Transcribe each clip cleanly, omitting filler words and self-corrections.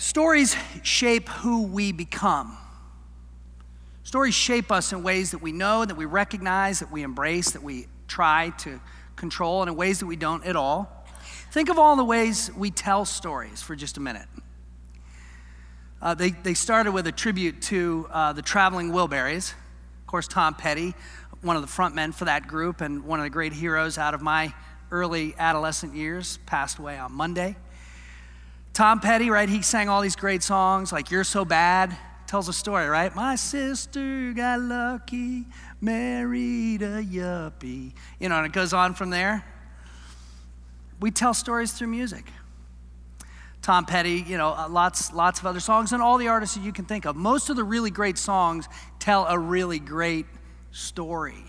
Stories shape who we become. Stories shape us in ways that we know, that we recognize, that we embrace, that we try to control, and in ways that we don't at all. Think of all the ways we tell stories for just a minute. They started with a tribute to the Traveling Wilburys. Of course, Tom Petty, one of the front men for that group and one of the great heroes out of my early adolescent years, passed away on Monday. Tom Petty, right, he sang all these great songs like You're So Bad, tells a story, right? My sister got lucky, married a yuppie. You know, and it goes on from there. We tell stories through music. Tom Petty, you know, lots of other songs, and all the artists that you can think of. Most of the really great songs tell a really great story.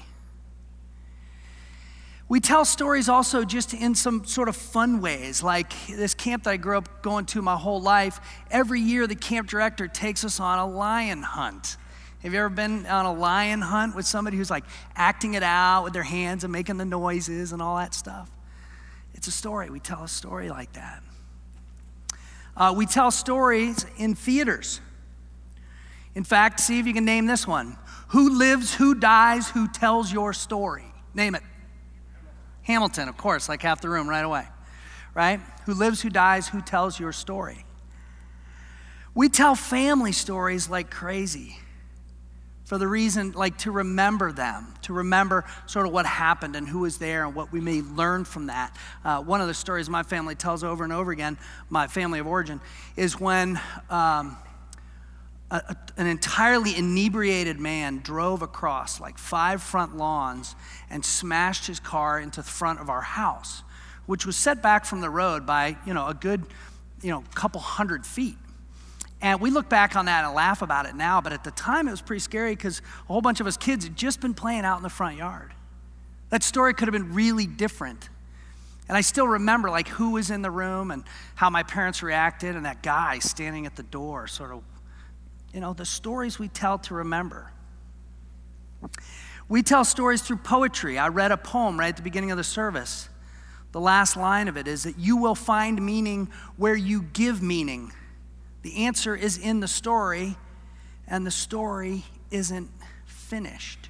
We tell stories also just in some sort of fun ways, like this camp that I grew up going to my whole life. Every year, the camp director takes us on a lion hunt. Have you ever been on a lion hunt with somebody who's like acting it out with their hands and making the noises and all that stuff? It's a story. We tell a story like that. We tell stories in theaters. In fact, see if you can name this one. Who lives, who dies, who tells your story? Name it. Hamilton, of course, like half the room right away, right? Who lives, who dies, who tells your story? We tell family stories like crazy for the reason, like to remember them, to remember sort of what happened and who was there and what we may learn from that. One of the stories my family tells over and over again, my family of origin, is when an entirely inebriated man drove across like 5 front lawns and smashed his car into the front of our house, which was set back from the road by, a good, couple 100 feet. And we look back on that and laugh about it now, but at the time it was pretty scary because a whole bunch of us kids had just been playing out in the front yard. That story could have been really different. And I still remember like who was in the room and how my parents reacted and that guy standing at the door sort of, the stories we tell to remember. We tell stories through poetry. I read a poem right at the beginning of the service. The last line of it is that you will find meaning where you give meaning. The answer is in the story, and the story isn't finished.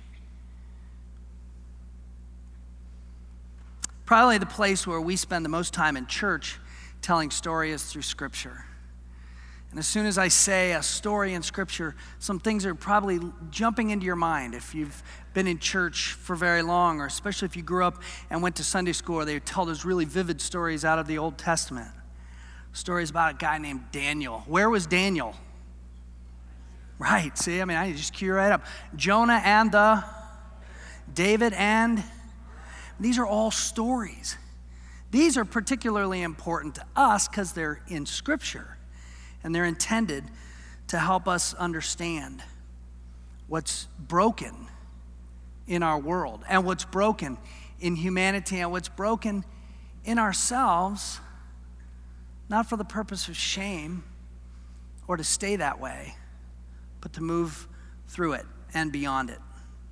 Probably the place where we spend the most time in church telling stories is through Scripture. And as soon as I say a story in Scripture, some things are probably jumping into your mind. If you've been in church for very long, or especially if you grew up and went to Sunday school, where they tell those really vivid stories out of the Old Testament. Stories about a guy named Daniel. Where was Daniel? Right, see, I just cue right up. Jonah and David and, these are all stories. These are particularly important to us because they're in Scripture. And they're intended to help us understand what's broken in our world and what's broken in humanity and what's broken in ourselves, not for the purpose of shame or to stay that way, but to move through it and beyond it.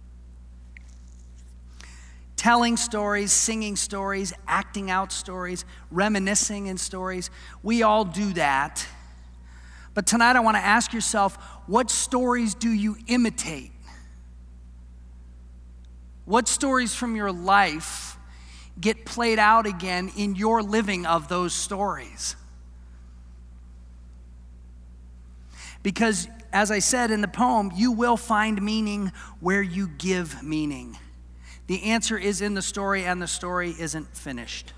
Telling stories, singing stories, acting out stories, reminiscing in stories, we all do that. But tonight I want to ask yourself, what stories do you imitate? What stories from your life get played out again in your living of those stories? Because, as I said in the poem, you will find meaning where you give meaning. The answer is in the story, and the story isn't finished.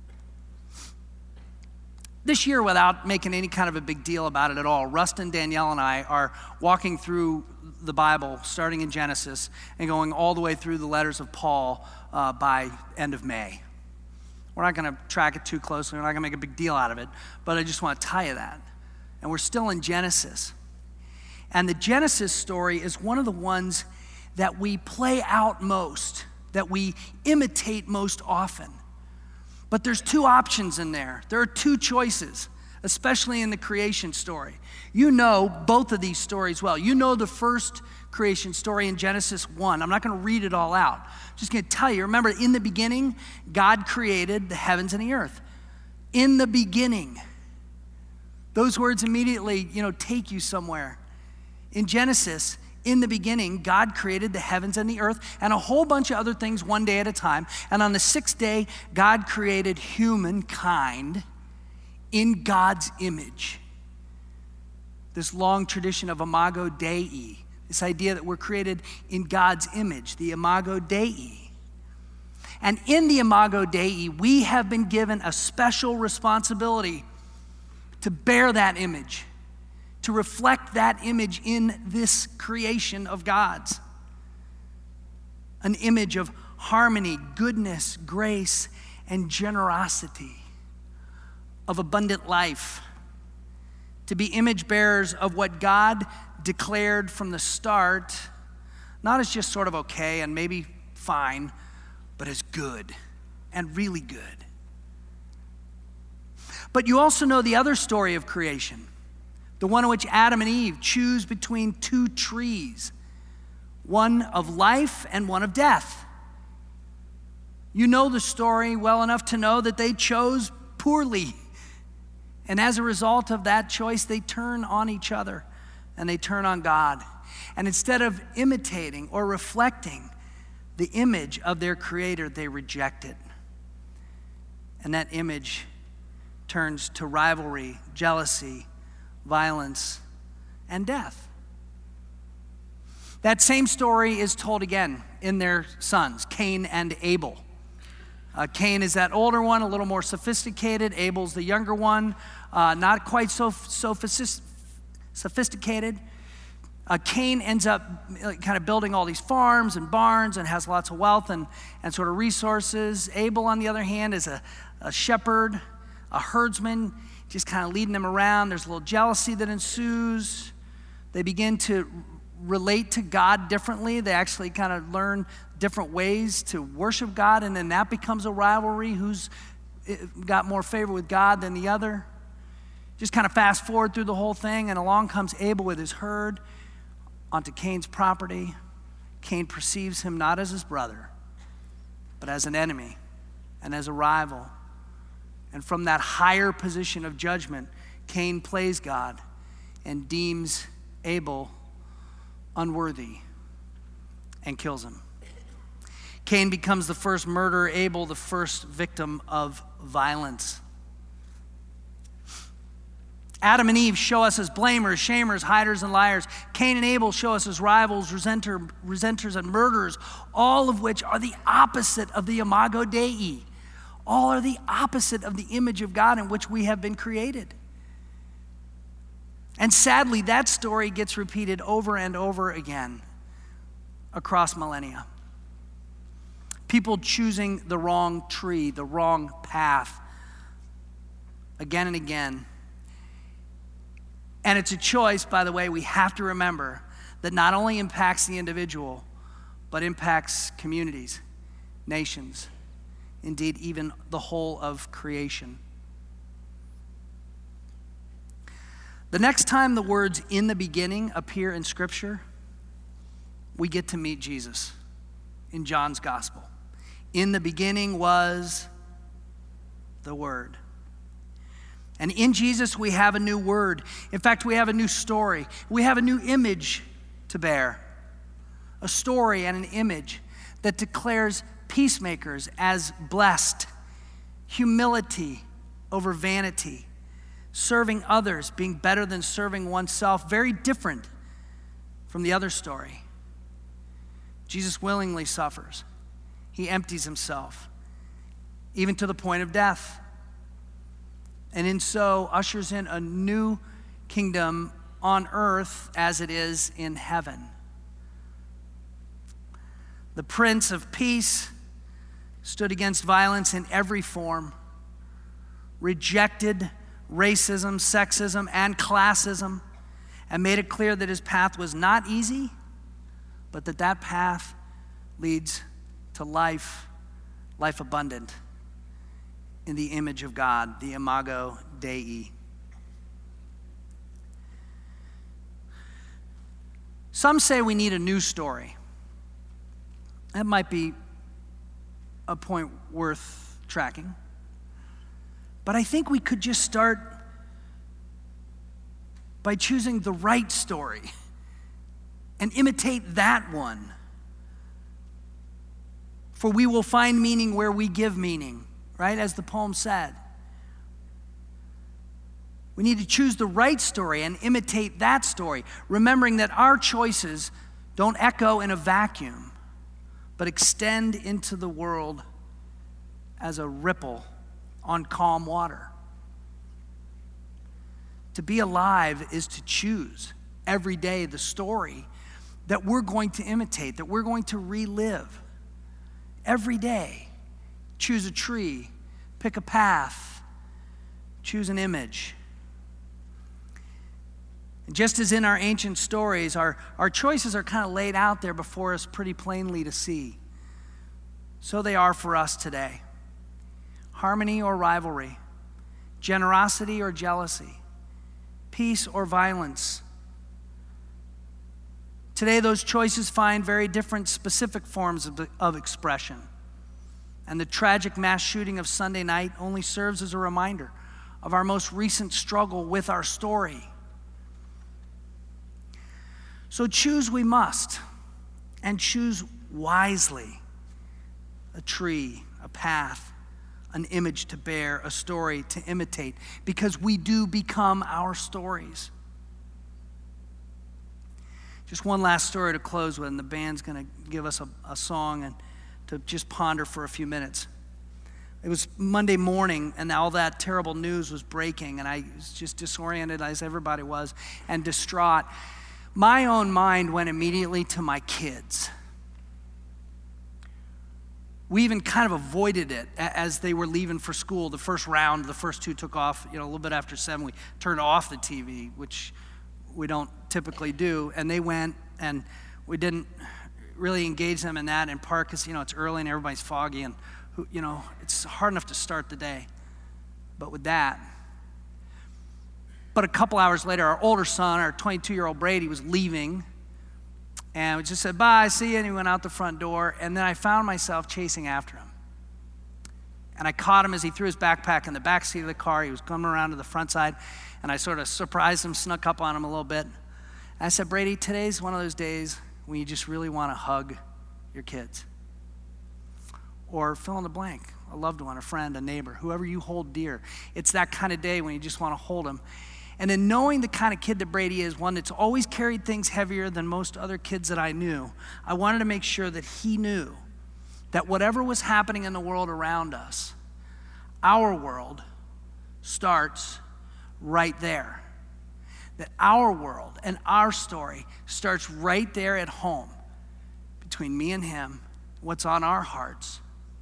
This year, without making any kind of a big deal about it at all, Rustin, Danielle, and I are walking through the Bible, starting in Genesis, and going all the way through the letters of Paul by end of May. We're not going to track it too closely. We're not going to make a big deal out of it, but I just want to tell you that. And we're still in Genesis. And the Genesis story is one of the ones that we play out most, that we imitate most often. But there's 2 options in there. There are 2 choices, especially in the creation story. You know both of these stories well. You know the first creation story in Genesis 1. I'm not going to read it all out. I'm just going to tell you. Remember, in the beginning, God created the heavens and the earth. In the beginning. Those words immediately, take you somewhere. In Genesis, in the beginning, God created the heavens and the earth and a whole bunch of other things one day at a time. And on the sixth day, God created humankind in God's image. This long tradition of Imago Dei, this idea that we're created in God's image, the Imago Dei. And in the Imago Dei, we have been given a special responsibility to bear that image, to reflect that image in this creation of God's. An image of harmony, goodness, grace, and generosity, of abundant life. To be image bearers of what God declared from the start, not as just sort of okay and maybe fine, but as good and really good. But you also know the other story of creation, the one in which Adam and Eve choose between two trees, one of life and one of death. You know the story well enough to know that they chose poorly. And as a result of that choice, they turn on each other and they turn on God. And instead of imitating or reflecting the image of their Creator, they reject it. And that image turns to rivalry, jealousy, violence, and death. That same story is told again in their sons, Cain and Abel. Cain is that older one, a little more sophisticated. Abel's the younger one, not quite so sophisticated. Cain ends up kind of building all these farms and barns and has lots of wealth and sort of resources. Abel, on the other hand, is a shepherd, a herdsman, just kind of leading them around. There's a little jealousy that ensues. They begin to relate to God differently. They actually kind of learn different ways to worship God, and then that becomes a rivalry. Who's got more favor with God than the other? Just kind of fast forward through the whole thing, and along comes Abel with his herd onto Cain's property. Cain perceives him not as his brother, but as an enemy and as a rival. And from that higher position of judgment, Cain plays God and deems Abel unworthy and kills him. Cain becomes the first murderer, Abel the first victim of violence. Adam and Eve show us as blamers, shamers, hiders, and liars. Cain and Abel show us as rivals, resenters, and murderers, all of which are the opposite of the Imago Dei. All are the opposite of the image of God in which we have been created. And sadly, that story gets repeated over and over again across millennia. People choosing the wrong tree, the wrong path, again and again. And it's a choice, by the way, we have to remember that not only impacts the individual, but impacts communities, nations, indeed even the whole of creation. The next time the words "in the beginning" appear in Scripture, we get to meet Jesus in John's Gospel. In the beginning was the Word. And in Jesus, we have a new word. In fact, we have a new story. We have a new image to bear. A story and an image that declares peacemakers as blessed, humility over vanity, serving others, being better than serving oneself, very different from the other story. Jesus willingly suffers. He empties himself, even to the point of death. And in so ushers in a new kingdom on earth as it is in heaven. The Prince of Peace stood against violence in every form, rejected racism, sexism, and classism, and made it clear that his path was not easy, but that path leads to life abundant, in the image of God, the Imago Dei. Some say we need a new story. That might be a point worth tracking. But I think we could just start by choosing the right story and imitate that one. For we will find meaning where we give meaning, right? As the poem said. We need to choose the right story and imitate that story, remembering that our choices don't echo in a vacuum, but extend into the world as a ripple on calm water. To be alive is to choose every day the story that we're going to imitate, that we're going to relive. Every day, choose a tree, pick a path, choose an image. And just as in our ancient stories, our choices are kind of laid out there before us pretty plainly to see. So they are for us today. Harmony or rivalry, generosity or jealousy, peace or violence. Today, those choices find very different specific forms of expression. And the tragic mass shooting of Sunday night only serves as a reminder of our most recent struggle with our story. So choose we must, and choose wisely. A tree, a path, an image to bear, a story to imitate, because we do become our stories. Just one last story to close with, and the band's going to give us a song and to just ponder for a few minutes. It was Monday morning, and all that terrible news was breaking, and I was just disoriented, as everybody was, and distraught. My own mind went immediately to my kids. We even kind of avoided it as they were leaving for school. The first round, the first two took off, a little bit after 7. We turned off the TV, which we don't typically do, and they went, and we didn't really engage them in that in part because, it's early and everybody's foggy, and, it's hard enough to start the day. But with that, but a couple hours later, our older son, our 22-year-old Brady, was leaving, and we just said, bye, see you, and he went out the front door, and then I found myself chasing after him. And I caught him as he threw his backpack in the back seat of the car. He was coming around to the front side, and I sort of surprised him, snuck up on him a little bit. And I said, Brady, today's one of those days when you just really want to hug your kids. Or fill in the blank, a loved one, a friend, a neighbor, whoever you hold dear. It's that kind of day when you just want to hold them. And then knowing the kind of kid that Brady is, one that's always carried things heavier than most other kids that I knew, I wanted to make sure that he knew that whatever was happening in the world around us, our world starts right there. That our world and our story starts right there at home, between me and him, what's on our hearts.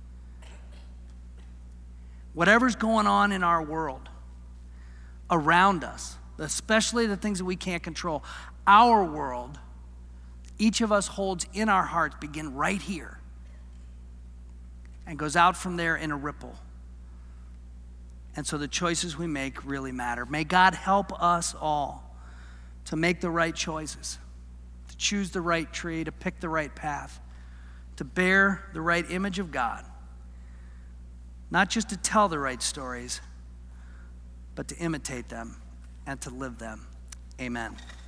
Whatever's going on in our world, around us, especially the things that we can't control, our world, each of us holds in our hearts, begin right here and goes out from there in a ripple. And so the choices we make really matter. May God help us all to make the right choices, to choose the right tree, to pick the right path, to bear the right image of God, not just to tell the right stories, but to imitate them and to live them. Amen.